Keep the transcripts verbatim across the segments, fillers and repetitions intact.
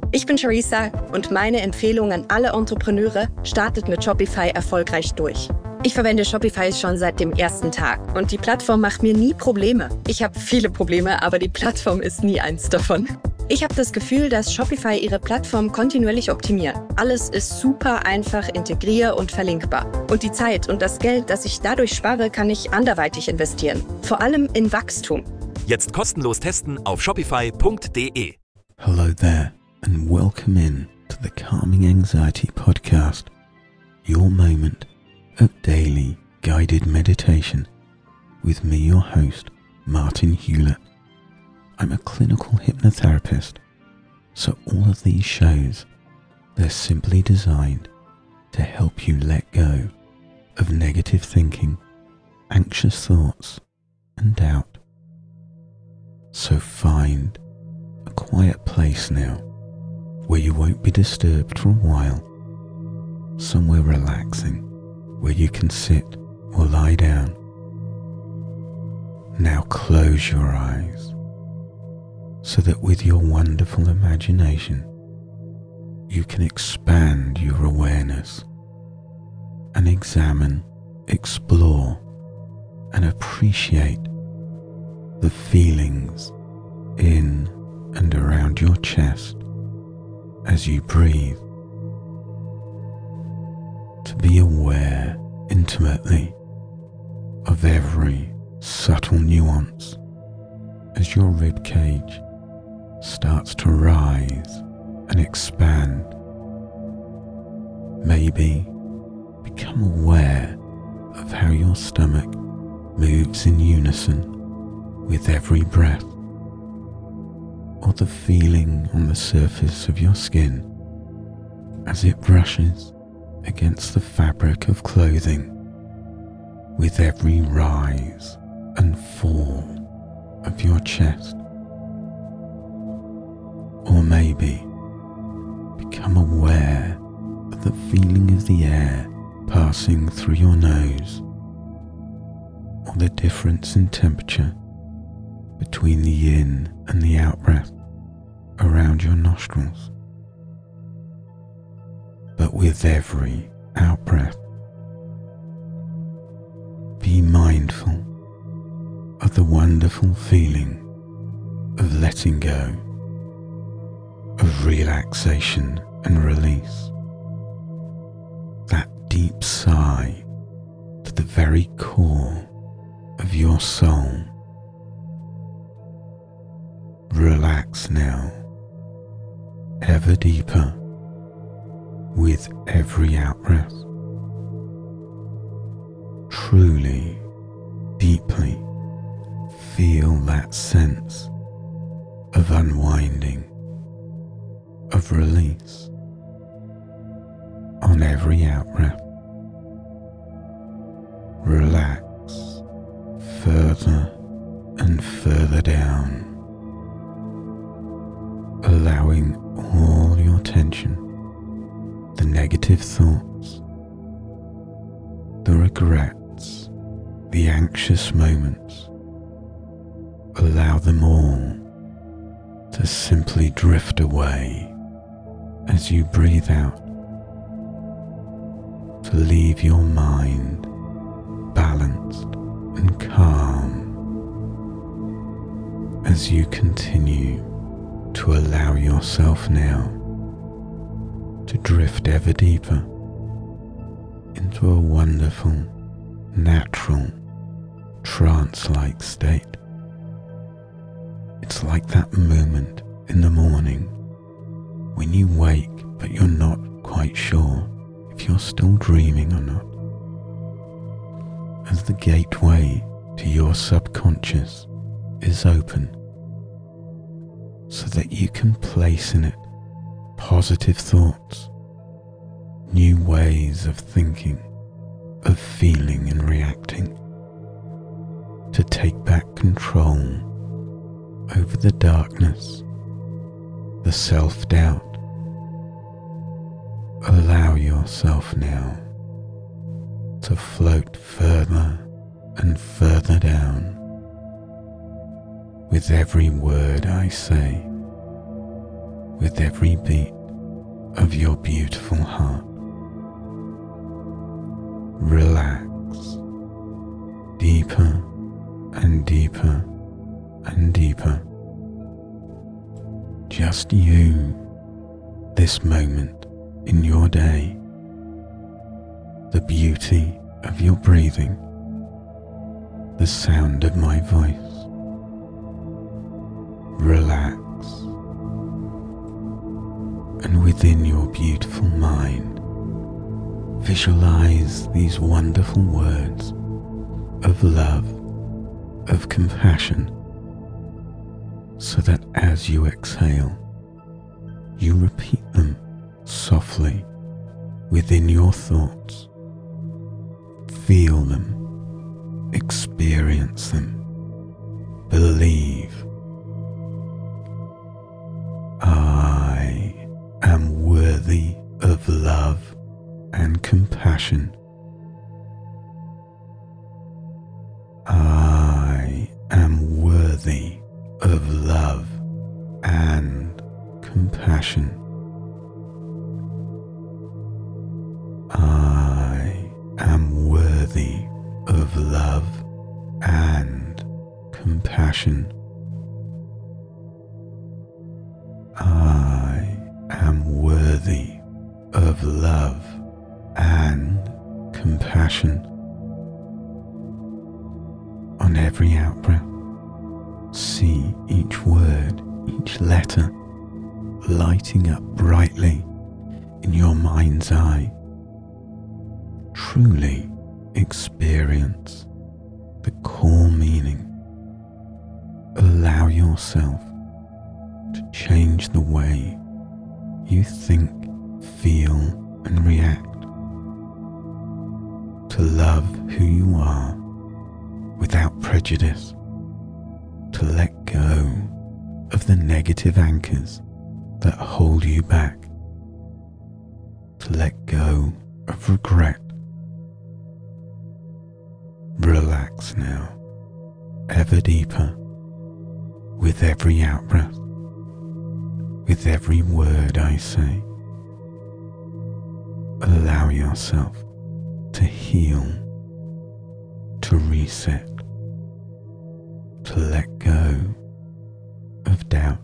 Ich bin Charissa und meine Empfehlung an alle Entrepreneure: startet mit Shopify erfolgreich durch. Ich verwende Shopify schon seit dem ersten Tag und die Plattform macht mir nie Probleme. Ich habe viele Probleme, aber die Plattform ist nie eins davon. Ich habe das Gefühl, dass Shopify ihre Plattform kontinuierlich optimiert. Alles ist super einfach integrier- und verlinkbar. Und die Zeit und das Geld, das ich dadurch spare, kann ich anderweitig investieren. Vor allem in Wachstum. Jetzt kostenlos testen auf shopify punkt de. Hello there and welcome in to the Calming Anxiety Podcast, your moment of daily guided meditation with me, your host, Martin Hewlett. I'm a clinical hypnotherapist, so all of these shows, they're simply designed to help you let go of negative thinking, anxious thoughts, and doubt. So find a quiet place now where you won't be disturbed for a while, somewhere relaxing where you can sit or lie down. Now close your eyes so that with your wonderful imagination you can expand your awareness and examine, explore, and appreciate the feelings in and around your chest as you breathe. To be aware intimately of every subtle nuance as your rib cage starts to rise and expand. Maybe become aware of how your stomach moves in unison with every breath, or the feeling on the surface of your skin as it brushes against the fabric of clothing with every rise and fall of your chest. Or maybe become aware of the feeling of the air passing through your nose, or the difference in temperature between the in and the out breath around your nostrils. But with every out breath, be mindful of the wonderful feeling of letting go, of relaxation and release. That deep sigh to the very core of your soul. Relax now, ever deeper with every out-breath. Truly, deeply feel that sense of unwinding, of release on every out-breath. Relax further and further down, allowing all your tension, the negative thoughts, the regrets, the anxious moments, allow them all to simply drift away as you breathe out, to leave your mind balanced and calm as you continue to allow yourself now to drift ever deeper into a wonderful, natural, trance-like state. It's like that moment in the morning when you wake but you're not quite sure if you're still dreaming or not. As the gateway to your subconscious is open, so that you can place in it positive thoughts, new ways of thinking, of feeling and reacting, to take back control over the darkness, the self-doubt. Allow yourself now to float further and further down with every word I say, with every beat of your beautiful heart. Relax deeper and deeper and deeper. Just you, this moment in your day, the beauty of your breathing, the sound of my voice. Relax, and within your beautiful mind, visualize these wonderful words of love, of compassion, so that as you exhale, you repeat them softly within your thoughts. Feel them, experience them, believe. I am worthy of love and compassion. I am worthy of love and compassion. I am worthy of love and compassion. I am worthy of love and compassion. On every out-breath, see each word, each letter lighting up brightly in your mind's eye. Truly experience the core meaning. Allow yourself to change the way you think, feel, and react. To love who you are without prejudice. To let go of the negative anchors that hold you back. To let go of regret. Relax now, ever deeper, with every out-breath, with every word I say. Allow yourself to heal, to reset, to let go of doubt.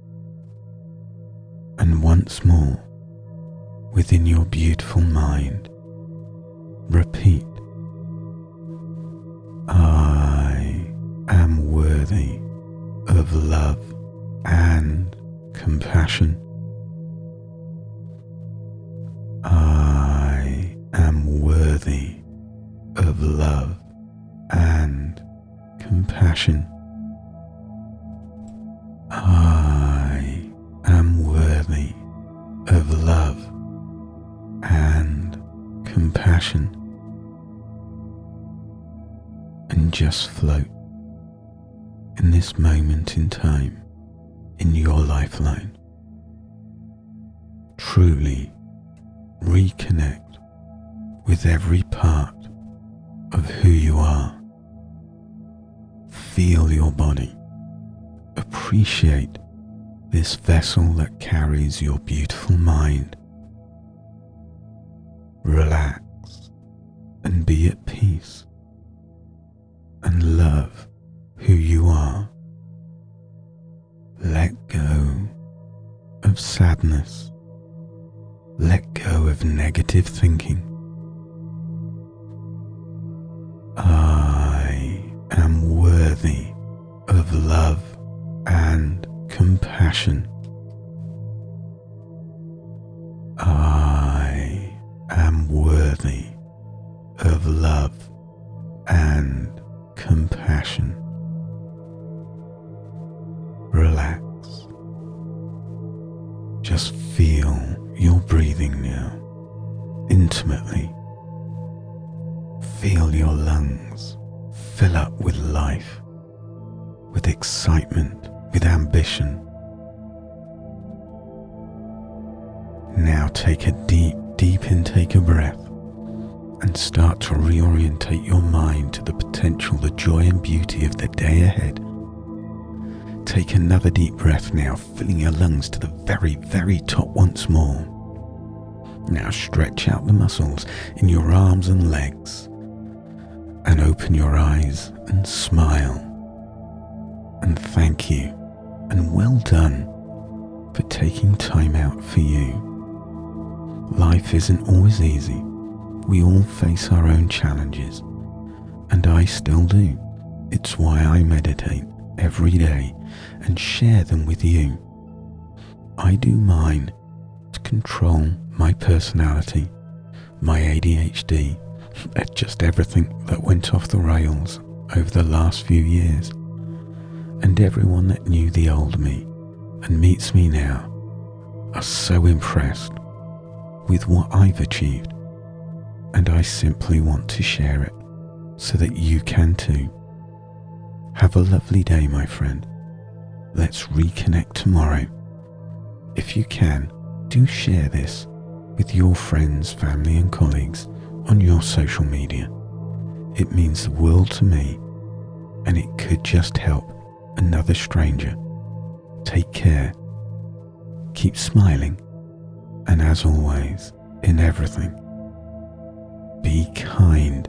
And once more, within your beautiful mind, repeat, I am worthy of love and compassion. I am worthy of love and compassion. I am worthy of love and compassion. And just float in this moment in time in your lifeline. Truly reconnect with every part of who you are. Feel your body. Appreciate this vessel that carries your beautiful mind. Relax and be at peace, and love who you are. Let go of sadness. Let go of negative thinking. I am worthy of love and compassion. I am worthy of love and compassion. Relax. Just feel your breathing now, intimately. Feel your lungs fill up with life, with excitement, with ambition. Now take a deep, deep intake of breath and start to reorientate your mind to the potential, the joy and beauty of the day ahead. Take another deep breath now, filling your lungs to the very, very top once more. Now stretch out the muscles in your arms and legs and open your eyes and smile. And thank you and well done for taking time out for you. Life isn't always easy. We all face our own challenges, and I still do. It's why I meditate every day and share them with you. I do mine to control my personality, my A D H D, and just everything that went off the rails over the last few years. And everyone that knew the old me and meets me now are so impressed with what I've achieved, and I simply want to share it so that you can too. Have a lovely day, my friend. Let's reconnect tomorrow. If you can, do share this with your friends, family and colleagues on your social media. It means the world to me, and it could just help another stranger. Take care, keep smiling, and as always, in everything, be kind.